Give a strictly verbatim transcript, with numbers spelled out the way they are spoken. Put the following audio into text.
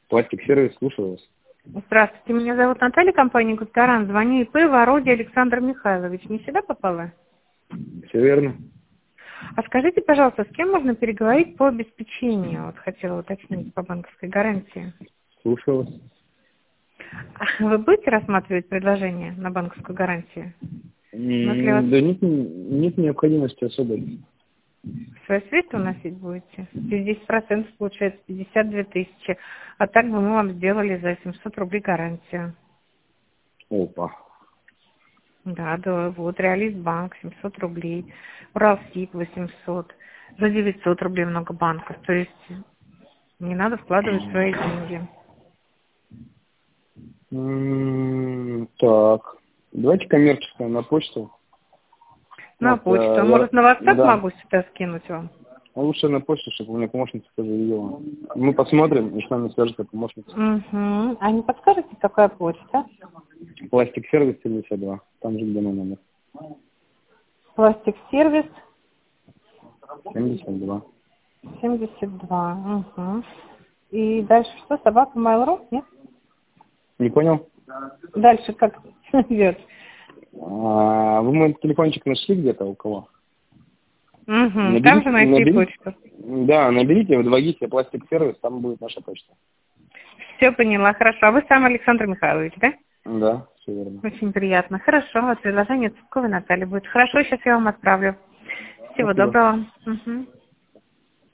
Пластик-сервис, слушаю вас. Здравствуйте, меня зовут Наталья, компания «Густоран». Звоню ИП Вороде Александр Михайлович. Не сюда попала? Все верно. А скажите, пожалуйста, с кем можно переговорить по обеспечению? Вот хотела уточнить по банковской гарантии. Слушаю вас. А вы будете рассматривать предложение на банковскую гарантию? Если вас... Да нет, нет необходимости особой. Свои средства вносить будете? десять процентов получается пятьдесят две тысячи. А так бы мы вам сделали за семьсот рублей гарантию. Опа. Да, да, вот Реализбанк семьсот рублей, Уралсиб восемьсот, за девятьсот рублей много банков. То есть не надо вкладывать свои деньги. М, Так. Давайте коммерческое на почту. На Вот, почту. А э, может, на я- WhatsApp да. могу сюда скинуть вам? А лучше на почту, чтобы у меня помощница тоже видела. Мы посмотрим, и с нами свяжется помощница. Угу. А не подскажете, какая почта? Пластик-сервис семьдесят два. Там же, где мой номер. Пластик-сервис семьдесят два. семьдесят два. Угу. И дальше что? Собака Mail.ru? Нет? Не понял? Дальше как идет? А, вы мой телефончик нашли где-то у кого? Угу. Наберите, Там же найти наберите, почту. да, наберите в два гисе пластик-сервис, там будет наша почта. Все поняла. Хорошо. А вы сам Александр Михайлович, да? Да, все верно. Очень приятно. Хорошо. Вот предложение Цветковой Натальи будет. Хорошо, сейчас я вам отправлю. Всего Спасибо. доброго. Угу.